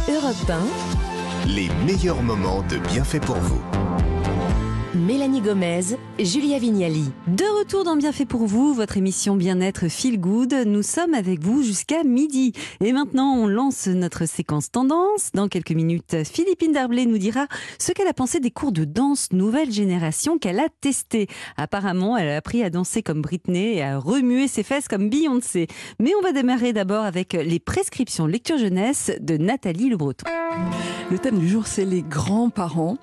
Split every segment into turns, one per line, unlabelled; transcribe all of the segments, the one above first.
Europe 1,
Les meilleurs moments de Bienfait pour vous.
Mélanie Gomez, Julia Vignali.
De retour dans Bienfait pour vous, votre émission Bien-être Feel Good. Nous sommes avec vous jusqu'à midi. Et maintenant, on lance notre séquence tendance. Dans quelques minutes, Philippine Darblay nous dira ce qu'elle a pensé des cours de danse nouvelle génération qu'elle a testés. Apparemment, elle a appris à danser comme Britney et à remuer ses fesses comme Beyoncé. Mais on va démarrer d'abord avec les prescriptions lecture jeunesse de Nathalie Le Breton.
Le thème du jour, c'est les grands-parents.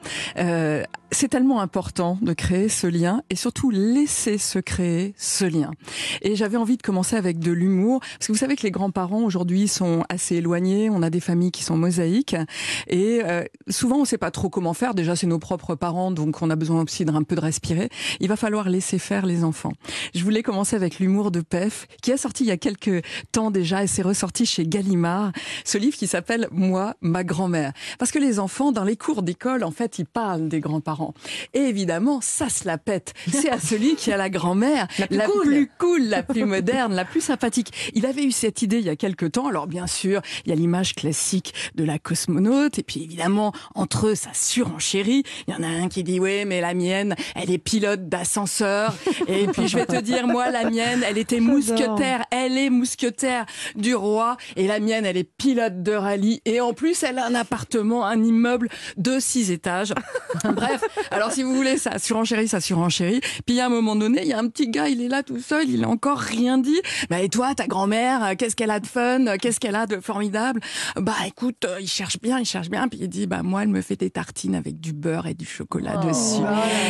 C'est tellement important de créer ce lien et surtout laisser se créer ce lien. Et j'avais envie de commencer avec de l'humour, parce que vous savez que les grands-parents aujourd'hui sont assez éloignés, on a des familles qui sont mosaïques et souvent on ne sait pas trop comment faire. Déjà c'est nos propres parents, donc on a besoin aussi d'un peu de respirer. Il va falloir laisser faire les enfants. Je voulais commencer avec l'humour de Pef, qui a sorti il y a quelques temps déjà et c'est ressorti chez Gallimard, ce livre qui s'appelle « Moi, ma grand-mère ». Parce que les enfants, dans les cours d'école, en fait, ils parlent des grands-parents. Et évidemment, ça se la pète. C'est à celui qui a la grand-mère la plus cool, la plus moderne, la plus sympathique. Il avait eu cette idée il y a quelques temps. Alors bien sûr, il y a l'image classique de la cosmonaute. Et puis évidemment, entre eux, ça surenchérit. Il y en a un qui dit, oui, mais la mienne, elle est pilote d'ascenseur. Et puis je vais te dire, moi, la mienne, elle était mousquetaire. Elle est mousquetaire du roi. Et la mienne, elle est pilote de rallye. Et en plus, elle a un appartement, un immeuble de 6 étages. Bref, alors si vous voulez, ça surenchérit. Puis à un moment donné, il y a un petit gars, il est là tout seul, il a encore rien dit. Bah et toi, ta grand-mère, qu'est-ce qu'elle a de fun, qu'est-ce qu'elle a de formidable? Bah écoute, il cherche bien. Puis il dit, bah moi, elle me fait des tartines avec du beurre et du chocolat dessus.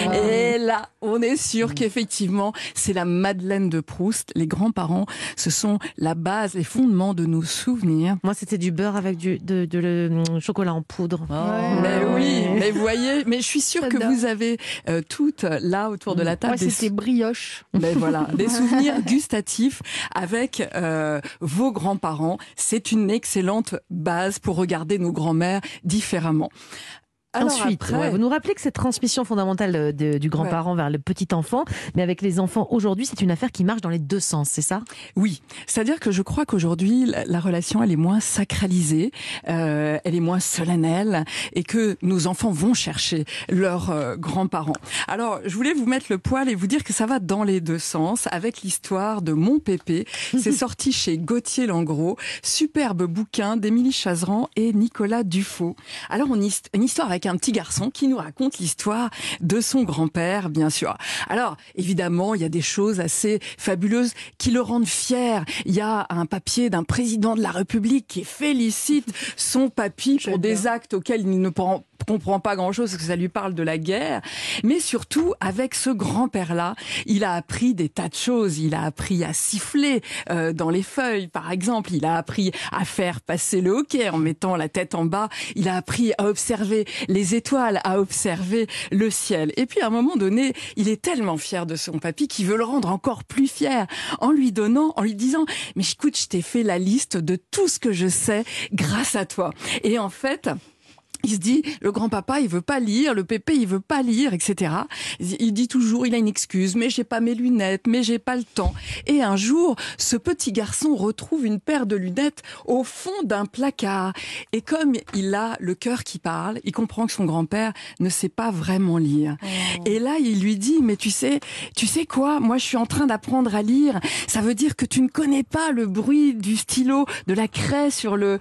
Et là, on est sûr qu'effectivement, c'est la Madeleine de Proust. Les grands-parents, ce sont la base, les fondements de nos souvenirs.
Moi, c'était du beurre avec le chocolat en poudre.
Mais oui, mais vous voyez, mais je suis sûre que vous avez toutes là autour de la table.
Moi, c'était brioche.
Mais voilà, des souvenirs gustatifs avec vos grands-parents. C'est une excellente base pour regarder nos grands-mères différemment. Alors
Ensuite,
après,
vous nous rappelez que cette transmission fondamentale du grand-parent vers le petit enfant, mais avec les enfants aujourd'hui, c'est une affaire qui marche dans les deux sens, c'est ça?
Oui, c'est-à-dire que je crois qu'aujourd'hui, la relation, elle est moins sacralisée, elle est moins solennelle, et que nos enfants vont chercher leurs grands-parents. Alors, je voulais vous mettre le poil et vous dire que ça va dans les deux sens, avec l'histoire de Mon Pépé. C'est sorti chez Gauthier Langros, superbe bouquin d'Émilie Chazeran et Nicolas Dufaux. Alors, une histoire avec un petit garçon qui nous raconte l'histoire de son grand-père, bien sûr. Alors, évidemment, il y a des choses assez fabuleuses qui le rendent fier. Il y a un papier d'un président de la République qui félicite son papy pour des actes auxquels il ne comprend pas grand-chose parce que ça lui parle de la guerre. Mais surtout, avec ce grand-père-là, il a appris des tas de choses. Il a appris à siffler dans les feuilles, par exemple. Il a appris à faire passer le hoquet en mettant la tête en bas. Il a appris à observer les étoiles, à observer le ciel. Et puis, à un moment donné, il est tellement fier de son papy qu'il veut le rendre encore plus fier en lui disant, mais écoute, je t'ai fait la liste de tout ce que je sais grâce à toi. Et en fait, il se dit, le grand-papa, il veut pas lire, le pépé, il veut pas lire, etc. Il dit toujours, il a une excuse, mais j'ai pas mes lunettes, mais j'ai pas le temps. Et un jour, ce petit garçon retrouve une paire de lunettes au fond d'un placard. Et comme il a le cœur qui parle, il comprend que son grand-père ne sait pas vraiment lire. Et là, il lui dit, mais tu sais quoi? Moi, je suis en train d'apprendre à lire. Ça veut dire que tu ne connais pas le bruit du stylo, de la craie sur le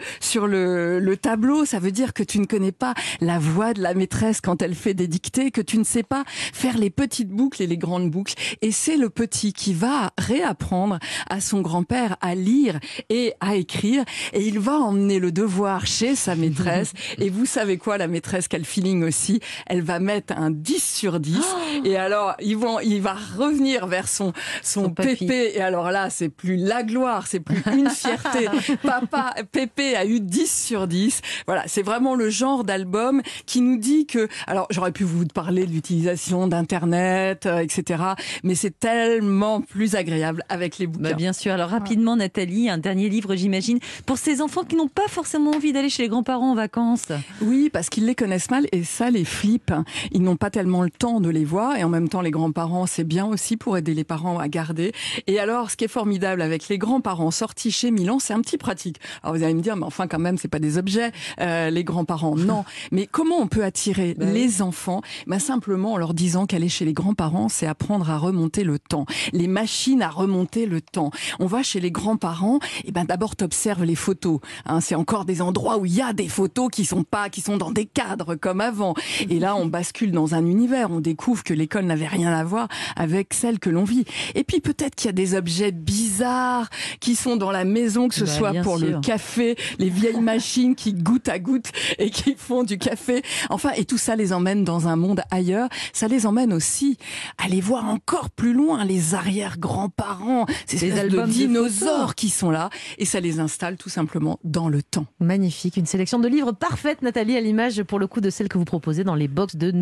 tableau. Ça veut dire que tu ne connais pas la voix de la maîtresse quand elle fait des dictées, que tu ne sais pas faire les petites boucles et les grandes boucles. Et c'est le petit qui va réapprendre à son grand-père à lire et à écrire. Et il va emmener le devoir chez sa maîtresse. Et vous savez quoi, la maîtresse, quel feeling aussi, elle va mettre un 10 sur 10. Et alors, il va revenir vers son pépé. Et alors là, c'est plus la gloire, c'est plus une fierté. Papa, Pépé a eu 10 sur 10. Voilà, c'est vraiment le genre genre d'album qui nous dit que, alors j'aurais pu vous parler de l'utilisation d'Internet, etc., mais c'est tellement plus agréable avec les bouquins.
Bien sûr. Alors rapidement, Nathalie, un dernier livre, j'imagine, pour ces enfants qui n'ont pas forcément envie d'aller chez les grands-parents en vacances.
Oui, parce qu'ils les connaissent mal et ça les flippe. Ils n'ont pas tellement le temps de les voir et en même temps les grands-parents, c'est bien aussi pour aider les parents à garder. Et alors, ce qui est formidable avec les grands-parents sortis chez Milan, c'est un petit pratique. Alors vous allez me dire, mais enfin quand même, c'est pas des objets, les grands-parents. Non. Mais comment on peut attirer les enfants? Simplement en leur disant qu'aller chez les grands-parents, c'est apprendre à remonter le temps. Les machines à remonter le temps. On va chez les grands-parents, et d'abord t'observes les photos. C'est encore des endroits où il y a des photos qui sont dans des cadres comme avant. Et là, on bascule dans un univers. On découvre que l'école n'avait rien à voir avec celle que l'on vit. Et puis peut-être qu'il y a des objets bizarres qui sont dans la maison, que ce soit pour le café, les vieilles machines qui goutte à goutte et qui font du café. Enfin, et tout ça les emmène dans un monde ailleurs. Ça les emmène aussi à aller voir encore plus loin les arrière-grands-parents, ces albums de dinosaures qui sont là. Et ça les installe tout simplement dans le temps.
Magnifique, une sélection de livres parfaite, Nathalie, à l'image pour le coup de celle que vous proposez dans les box de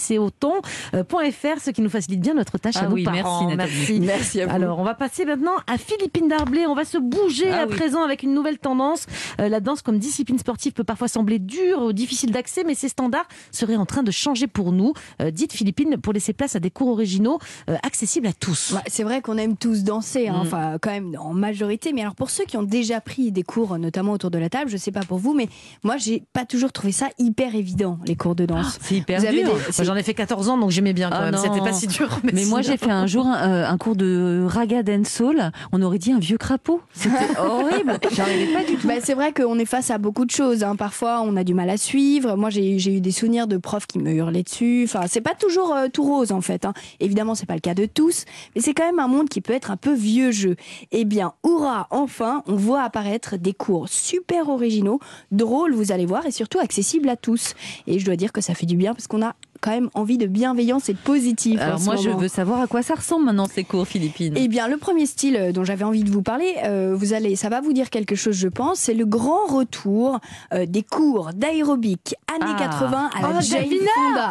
noticeauton.fr, ce qui nous facilite bien notre tâche à nous parents.
Merci Nathalie.
Merci à vous. Alors, on va passer maintenant à Philippine Darblay. On va se bouger à présent avec une nouvelle tendance. La danse comme discipline sportive peut parfois sembler dure ou difficile d'accès, mais ces standards seraient en train de changer pour nous. Dites Philippine, pour laisser place à des cours originaux accessibles à tous.
C'est vrai qu'on aime tous danser, enfin quand même en majorité, mais alors pour ceux qui ont déjà pris des cours, notamment autour de la table, je sais pas pour vous, mais moi j'ai pas toujours trouvé ça hyper évident, les cours de danse.
C'est hyper dur. Moi, j'en ai fait 14 ans, donc j'aimais bien quand même. C'était pas si dur.
Mais moi j'ai fait un jour un cours de raga dancehall, on aurait dit un vieux crapaud. C'était horrible, j'arrivais pas du tout.
C'est vrai qu'on est face à beaucoup de choses, parfois on a du mal à suivre. Moi j'ai eu des souvenirs de profs qui me hurlaient dessus. Enfin, c'est pas toujours tout rose en fait. Évidemment, c'est pas le cas de tous, mais c'est quand même un monde qui peut être un peu vieux jeu. Eh bien, hurrah, enfin, on voit apparaître des cours super originaux, drôles, vous allez voir, et surtout accessibles à tous. Et je dois dire que ça fait du bien parce qu'on a quand même envie de bienveillance et de positif.
Alors moi, je veux savoir à quoi ça ressemble maintenant ces cours, Philippine.
Eh bien, le premier style dont j'avais envie de vous parler, ça va vous dire quelque chose, je pense. C'est le grand retour des cours d'aérobic années 80 à la Jane Fonda.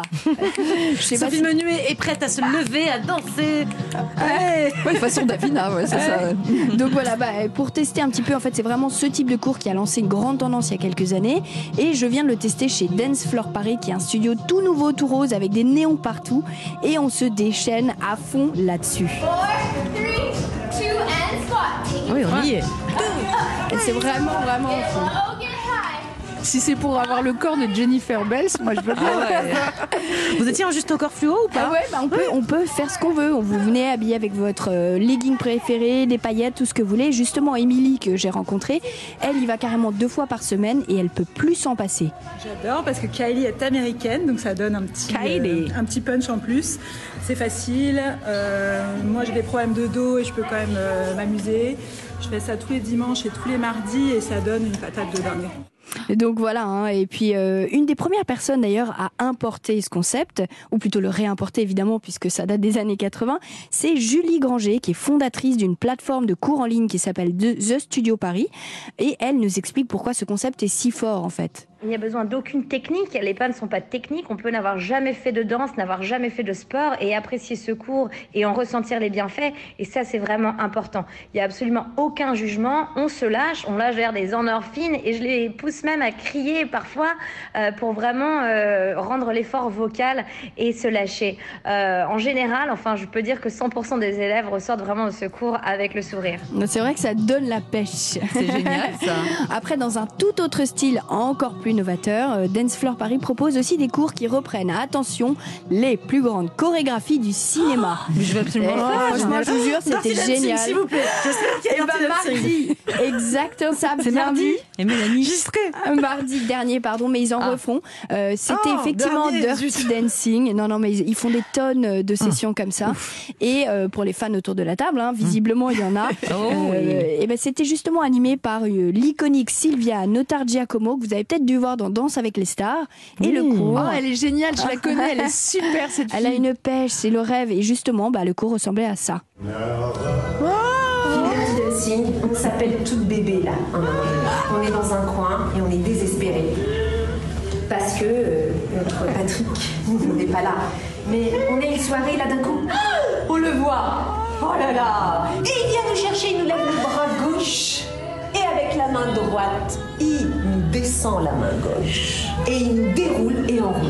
Sophie Menuet est prête à se lever, à danser.
Façon Davina, c'est ça.
Donc voilà, pour tester un petit peu, en fait, c'est vraiment ce type de cours qui a lancé une grande tendance il y a quelques années. Et je viens de le tester chez Dance Floor Paris, qui est un studio tout nouveau, tout rose, avec des néons partout, et on se déchaîne à fond là-dessus.
4, 3, 2 and squat.
Oui, on y est.
Et c'est vraiment fun.
Si c'est pour avoir le corps de Jennifer Bells, moi je veux bien.
Vous étiez en juste au corps fluo ou pas?
On peut faire ce qu'on veut. Vous venez habillé avec votre legging préféré, des paillettes, tout ce que vous voulez. Justement, Émilie, que j'ai rencontrée, elle y va carrément 2 fois par semaine et elle peut plus s'en passer.
J'adore parce que Kylie est américaine, donc ça donne un petit punch en plus. C'est facile. Moi, j'ai des problèmes de dos et je peux quand même m'amuser. Je fais ça tous les dimanches et tous les mardis et ça donne une patate de dingue.
Et donc voilà, et puis une des premières personnes d'ailleurs à importer ce concept, ou plutôt le réimporter évidemment puisque ça date des années 80, c'est Julie Granger qui est fondatrice d'une plateforme de cours en ligne qui s'appelle The Studio Paris, et elle nous explique pourquoi ce concept est si fort en fait.
Il n'y a besoin d'aucune technique, les pas ne sont pas techniques, on peut n'avoir jamais fait de danse, n'avoir jamais fait de sport et apprécier ce cours et en ressentir les bienfaits, et ça c'est vraiment important. Il n'y a absolument aucun jugement, on se lâche, on lâche vers des endorphines et je les pousse même à crier parfois pour vraiment rendre l'effort vocal et se lâcher. En général, je peux dire que 100% des élèves ressortent vraiment de ce cours avec le sourire.
C'est vrai que ça donne la pêche.
C'est génial ça.
Après, dans un tout autre style encore plus novateur, Dance Floor Paris propose aussi des cours qui reprennent, attention, les plus grandes chorégraphies du cinéma.
Je veux absolument
franchement, je vous jure, c'était génial.
S'il vous plaît. J'espère qu'il y a
mardi. Exactement ça.
C'est mardi.
Et Mélanie.
J'y serai.
Mardi dernier, pardon, mais ils en refont. C'était effectivement Dirty Dancing. Non, mais ils font des tonnes de sessions comme ça. Et pour les fans autour de la table, visiblement il y en a. Et c'était justement animé par l'iconique Sylvia Notargiacomo, que vous avez peut-être dû voir dans Danse avec les stars. Et le cours.
Elle est géniale, je la connais, elle est super cette fille.
Elle a une pêche, c'est le rêve. Et justement, le cours ressemblait à ça.
On s'appelle toute bébé là. On est dans un coin et on est désespéré. parce que notre Patrick n'est pas là. Mais on est une soirée là d'un coup, on le voit. Oh là là. Et il vient nous chercher, il nous lève le bras gauche. Et avec la main droite, il nous descend la main gauche. Et il nous déroule et enroule.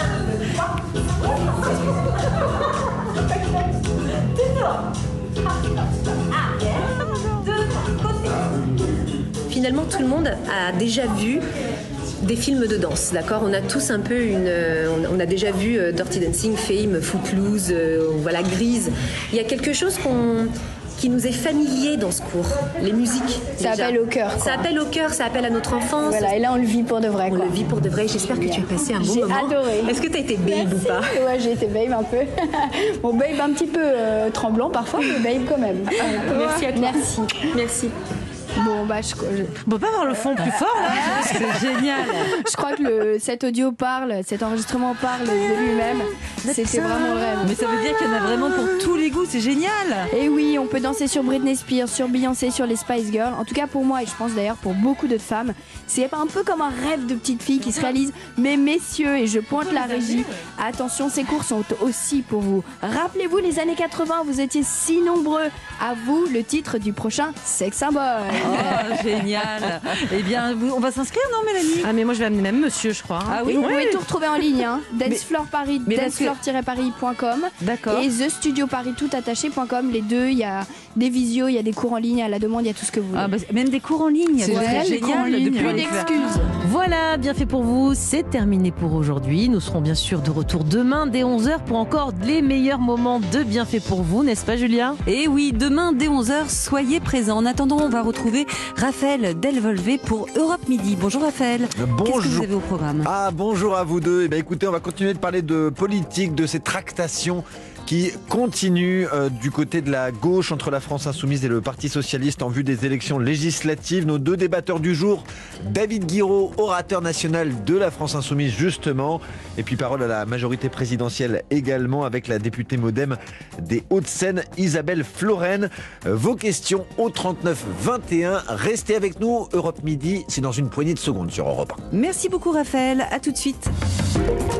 Finalement, tout le monde a déjà vu des films de danse, d'accord ? On a tous un peu on a déjà vu Dirty Dancing, Fame, Footloose, voilà, Grease. Il y a quelque chose qui nous est familier dans ce cours, les musiques.
Ça appelle au cœur.
Ça appelle au cœur, ça appelle à notre enfance.
Voilà, et là on le vit pour de vrai.
On le vit pour de vrai. J'espère que tu as passé un bon moment.
J'ai adoré.
Est-ce que tu as été babe ou pas ?
Ouais, j'ai été babe un peu. Bon, babe un petit peu tremblant parfois, mais babe quand même.
Merci à toi.
Merci. Bon, bah,
On peut pas avoir le fond plus fort, là.
C'est génial.
Je crois que cet audio cet enregistrement parle de lui-même. C'était vraiment le rêve.
Mais ça veut dire qu'il y en a vraiment pour tous les goûts, c'est génial.
Et oui, on peut danser sur Britney Spears, sur Beyoncé, sur les Spice Girls. En tout cas pour moi, et je pense d'ailleurs pour beaucoup d'autres femmes, c'est un peu comme un rêve de petite fille qui se réalise. Mais messieurs, et je pointe la régie, attention, ces cours sont aussi pour vous. Rappelez-vous les années 80, vous étiez si nombreux. À vous le titre du prochain Sex Symbol.
Oh, génial. Eh bien, on va s'inscrire, non, Mélanie ?
Ah, mais moi je vais amener même monsieur, je crois.
Ah oui, vous pouvez tout retrouver en ligne. Dancefloor Paris, dancefloor-paris.com.
D'accord.
Et thestudioparis toutattaché.com. Les deux, il y a des visios, il y a des cours en ligne, à la demande, il y a tout ce que vous voulez.
Ah bah, même des cours en ligne.
C'est
génial.
Plus d'excuses.
Voilà, bien fait pour vous. C'est terminé pour aujourd'hui. Nous serons bien sûr de retour demain dès 11h pour encore les meilleurs moments de bien fait pour vous, n'est-ce pas, Julia ?
Et oui, demain dès 11h, soyez présents. En attendant, on va retrouver Raphaël Delvolvé pour Europe Midi. Bonjour Raphaël.
Bonjour.
Qu'est-ce que vous avez au programme ?
Bonjour à vous deux. Eh bien, écoutez, on va continuer de parler de politique, de ces tractations qui continue du côté de la gauche entre la France Insoumise et le Parti Socialiste en vue des élections législatives. Nos deux débatteurs du jour, David Guiraud, orateur national de la France Insoumise justement, et puis parole à la majorité présidentielle également avec la députée MoDem des Hauts-de-Seine, Isabelle Florennes. Vos questions au 39 21. Restez avec nous, Europe Midi, c'est dans une poignée de secondes sur Europe 1.
Merci beaucoup Raphaël, à tout de suite.